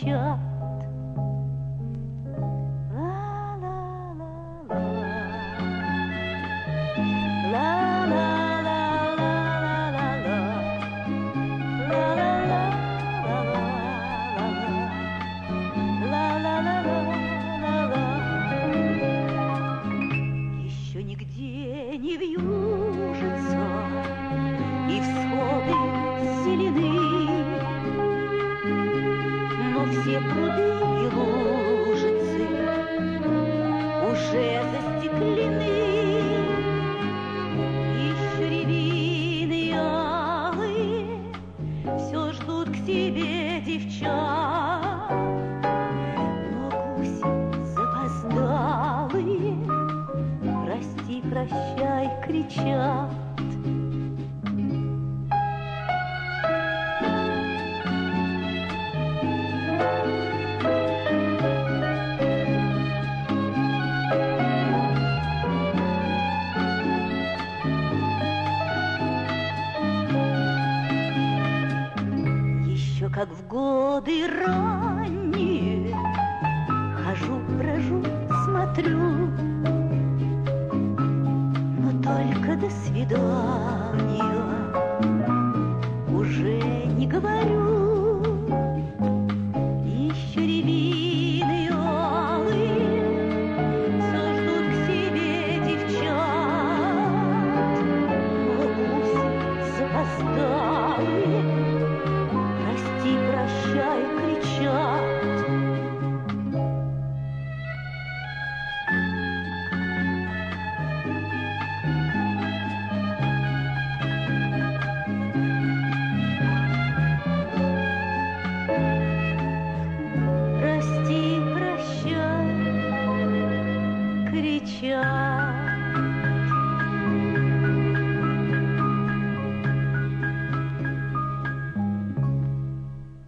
кричат. Еще нигде не вьюжится, и всходы зелены, но все пруды и лужицы уже застеклены. Еще рябины алые все ждут к себе девчат, но гуси запоздалые прости, прощай кричат. Еще как в годы ранние хожу, брожу, смотрю, но только до свидания уже не говорю.